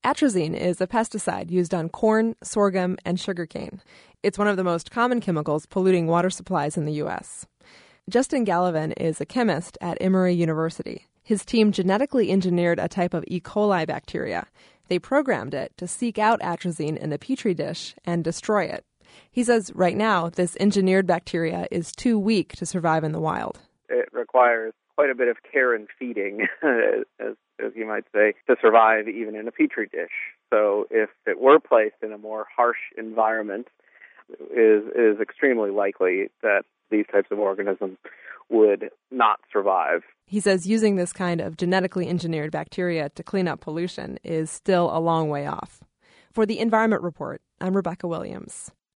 Atrazine is a pesticide used on corn, sorghum, and sugarcane. It's one of the most common chemicals polluting water supplies in the U.S. Justin Gallivan is a chemist at Emory University. His team genetically engineered a type of E. coli bacteria. They programmed it to seek out atrazine in a petri dish and destroy it. He says right now, this engineered bacteria is too weak to survive in the wild. It requires quite a bit of care and feeding, as you might say, to survive even in a petri dish. So if it were placed in a more harsh environment, it is extremely likely that these types of organisms would not survive. He says using this kind of genetically engineered bacteria to clean up pollution is still a long way off. For the Environment Report, I'm Rebecca Williams.